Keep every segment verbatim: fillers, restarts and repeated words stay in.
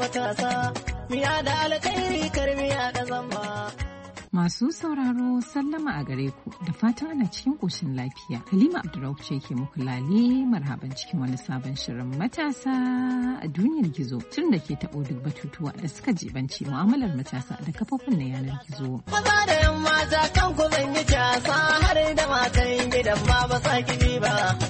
matasa, miya da alkhairi kar miya da zamba. Masu sauraro sallama a gare ku da fatan ana cikin ƙoshin lafiya. Halima Abdurrauf ce ke muku lale marhaban cikin wani sabon shirin matasa a duniyar gizo. Shirin da ke taɓo duk batutuwa da suka jibanci mu'amalar matasa da kafofin na yanar gizo. Maza da yan mata kan ku zan yi casa har da matan gidan ma ba sa gidi ba.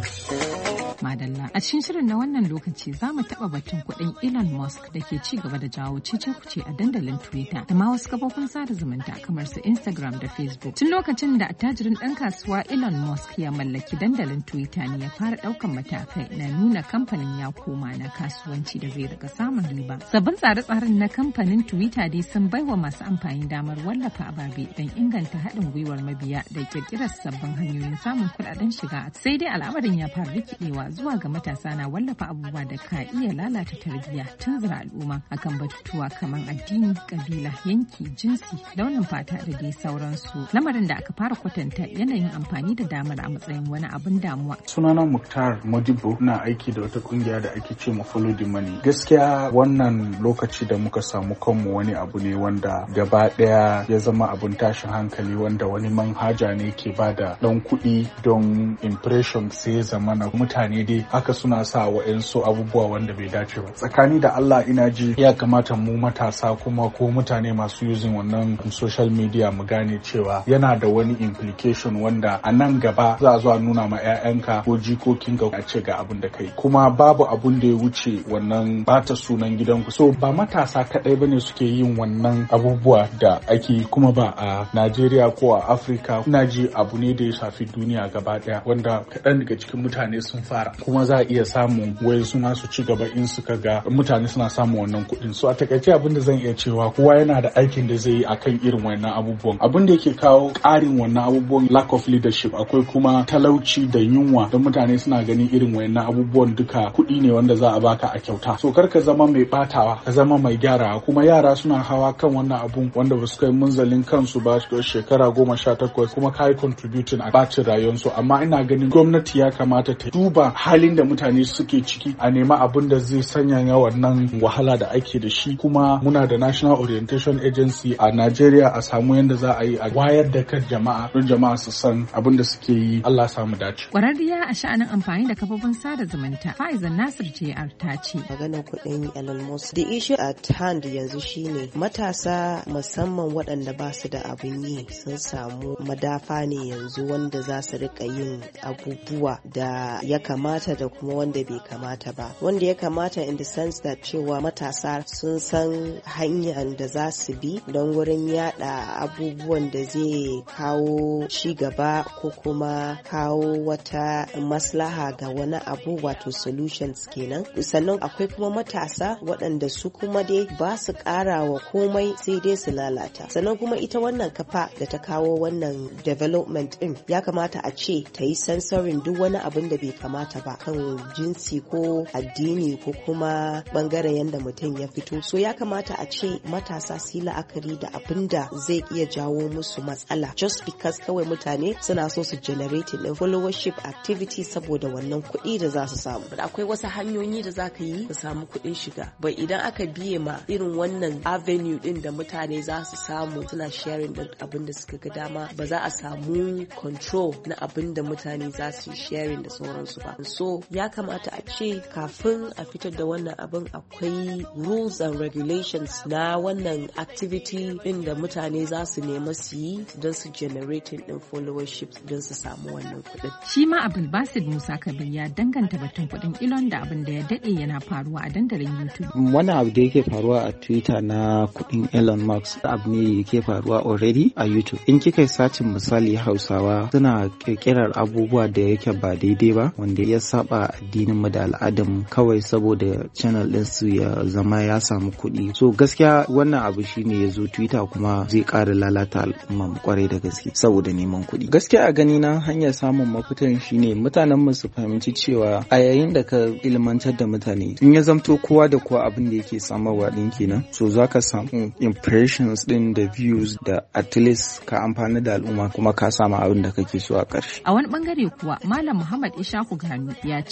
Madalla a cikin shirin na wannan lokaci za mu taɓa batun kuɗin Elon Musk da ke ci gaba da jawo cece-kuce a dandalin Twitter da ma wasu kafofin sada zumunta kamar su Instagram da Facebook. Tun lokacin da attajirin ɗan kasuwa Elon Musk ya mallaki dandalin Twitter ne ya fara ɗaukan matakai na nuna kamfanin ya koma na kasuwanci da zai daga samun riba. Sabbin tsare-tsaren na kamfanin Twitter dai sun baiwa masu amfani damar wallafa ababe don inganta haɗin gwiwar mabiya da ƙirƙirar sabbin hanyoyin samun kuɗaɗen shiga. Sai dai al'amarin ya fara rikidewa zuwa ga matasa na wallafa abubuwa da ka iya lalata tarbiyya tunzura al'umma akan batutuwa kamar addini, kabila, yanki, jinsi, launin fata da dai sauransu. Lamarin da aka fara kwatanta yanayin amfani da damar a matsayin wani abin damuwa. Sunana Muktar Modibo, na aiki da wata kungiya da ake ce ma Follow the Money. Gaskiya wannan lokaci da muka samu kanmu wani abu ne wanda gaba daya ya zama abun tashin hankali, wanda wani manhaja ne ke bada dan kuɗi don impression, sai zamana mutane dai haka suna sa wa'ansu abubuwa wanda bai dace ba. Tsakani da Allah ina ji ya kamata mu matasa kuma ko mutane masu using wannan social media mu gane cewa yana da wani implication wanda a nan gaba za a zo a nuna ma 'ya'yanka ko jikokinka a ce ga abin da kai, kuma babu abun da ya wuce wannan bata sunan gidanku. So ba matasa kadai bane suke yin wannan abubuwa da ake, kuma ba a Najeriya ko a Africa. Ina ji abu ne da ya shafi duniya gaba daya, wanda kaɗan daga cikin mutane sun fara, kuma za a iya samun waye suna su ci gaba in suka ga mutane suna samun wannan kuɗin. So a takaice abin da zan iya cewa kowa yana da aikin da zai yi akan irin wannan abubuwan. Abin da yake kawo ƙarin wannan abubuwan lack of leadership, akwai kuma talauci da yunwa, don mutane suna ganin irin wannan abubuwan duka kuɗi ne wanda za a baka a kyauta. So kar ka zama mai batawa, ka zama mai gyarawa. Kuma yara suna hawa kan wannan abun wanda ba su kai munzalin kansu ba, shekara goma sha takwas, kuma ka yi contributing a bacin rayuwarsu. Amma ina ganin gwamnati ya kamata ta duba halin da mutane suke ciki, a nema abin da zai sanyaya wannan wahala da ake da shi. Kuma muna da National Orientation Agency a Najeriya, a samu yadda za a yi a wayar da kan jama'a don jama'a su san abin da suke yi. Allah samu dace. Kwararriya a sha'anin amfani da kafofin sada zumunta Faizan Nasir J R ta ce maganar kuɗin Elon Musk, the issue at hand yanzu shine matasa musamman waɗanda ba su da abin yi sun samu madafa ne yanzu wanda za su rika yin abubuwa da ya kamata da kuma wanda bai kamata ba. Wanda ya kamata in the sense that cewa matasa sun san hanyar da za su bi don wurin yada abubuwan da zai kawo ci gaba ko kuma kawo wata maslaha ga wani abu, wato solutions kenan. Sannan akwai kuma matasa waɗanda su kuma dai ba su ƙara wa komai sai dai su lalata. Sannan kuma ita wannan kafa da ta kawo wannan development din ya kamata a ce ta yi censoring duk wani abin da bai kamata ba kan jinsi ko addini ko kuma bangaren yadda mutum ya fito. So ya kamata a ce matasa su yi la'akari da abin da zai iya jawo musu matsala just because kawai mutane suna so su generating din followership activity saboda wannan kuɗi da za su samu. Akwai wasu hanyoyi da za ka yi ka samu kuɗin shiga, bai idan aka biye ma irin wannan avenue din da mutane za su samu suna sharing din abin da suka ga dama, ba za a samu control na abin da mutane za su yi sharing da sauransu ba. So ya kamata a ce kafin a fitar da wannan abin akwai rules and regulations na wannan activity din da mutane za su nema su yi don su generating din followership don su samu wannan kuɗin. Shi ma Abdulbasid Musa Kabir ya danganta batun kuɗin Elon da abin da ya daɗe yana faruwa a dandalin YouTube. Wannan abu da yake faruwa a Twitter na kuɗin Elon Musk abu ne yake faruwa already a YouTube. In kika yi sacin misali Hausawa suna kirkirar abubuwa da yake ba daidai ba, wanda ya saba addinin mu da al'adun kawai saboda channel din su ya zama ya samu kuɗi. So gaskiya wannan abu shine ya zo Twitter kuma zai ƙara lalata al'umma kwarai da gaske saboda neman kuɗi. Gaskiya a gani na hanyar samun mafitan shine mutanen mu su fahimci cewa a yayin da ka ilmantar da mutane, in ya zamto kowa da kowa abin da yake samarwa din kenan, so zaka samu impressions din da views da at least ka amfani da al'umma kuma ka samu abin da kake so a ƙarshe. A wani bangare kuwa Malam Muhammad Ishaku Gani ya ce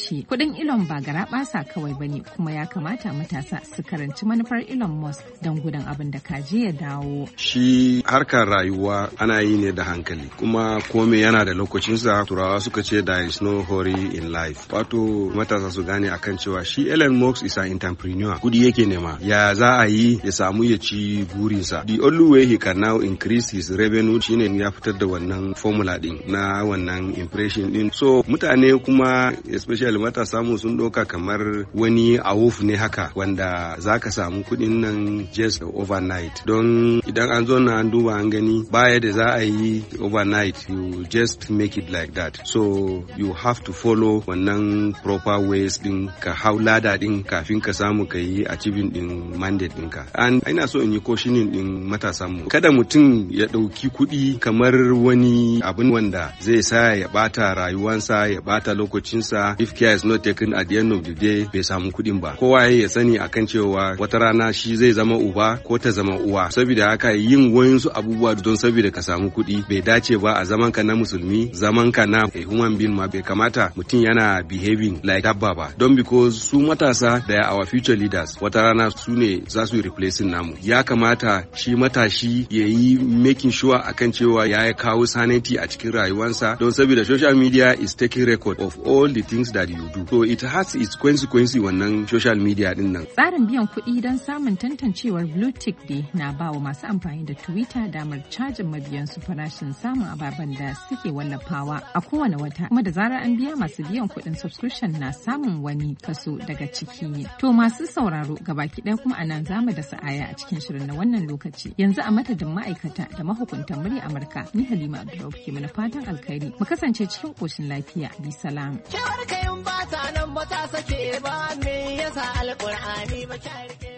ce kuɗin Elon ba gara ɓasa kawai bane kuma ya kamata matasa su karanci manufar Elon Musk don gudun abin da kaje ya dawo. Shi harkar rayuwa ana yi ne da hankali kuma kome yana da lokacinsa. Turawa suka ce there is no hurry in life. Wato matasa su gane akan cewa shi Elon Musk is an entrepreneur. Kudi yake nema. Ya za a yi ya samu ya ci burinsa. The only way he can now increase his revenue shine ya fitar da wannan formula din na wannan impression din. So mutane kuma especially matasa mu sun doka kamar wani awuf ne haka wanda zaka samu kudin nan just overnight. Don idan an zo na an duba an gani baya da za a yi overnight, you just make it like that. So you have to follow wannan proper ways din ka hau lada din kafin ka samu ka yi achieving din mandate ɗinka. And ina so in yi cautioning din matasan mu. Kada mutum ya ɗauki kuɗi kamar wani abin wanda zai sa ya bata rayuwansa ya bata lokacinsa. If care is not taken at the end of the day bai samu kuɗin ba. Kowa ya sani akan cewa wata rana shi zai zama uba ko ta zama uwa. Saboda haka yin wayansu abubuwa don saboda ka samu kuɗi bai dace ba a zaman ka na musulmi, zaman ka na a human being ma bai kamata mutum yana behaving like dabba ba. Don because su matasa da our future leaders wata rana su ne za su replacing namu. Ya kamata shi matashi ya yi making sure akan cewa ya kawo sanity a cikin rayuwarsa don saboda social media is taking record of all the things that you do. So it has its consequences wannan social media din nan. Tsarin biyan kuɗi don samun tantancewar Blue Tick Day na ba wa masu amfani da Twitter damar cajin mabiyansu farashin samun ababen da suke wallafawa a kowane wata, kuma da zarar an biya masu biyan kuɗin subscription na samun wani kaso daga ciki. To masu sauraro gabaki ɗaya kuma anan zamu da sa'aya a cikin shirin na wannan lokaci. Yanzu a madadin ma'aikata da mahukuntan murya Amurka, ni Halima Abdulrauf ke mana fatan alkhairi. Mu kasance cikin koshin lafiya. Bi salam. Kewar kayan bata nan ba ta sake ba me yasa alƙur'ani ba ki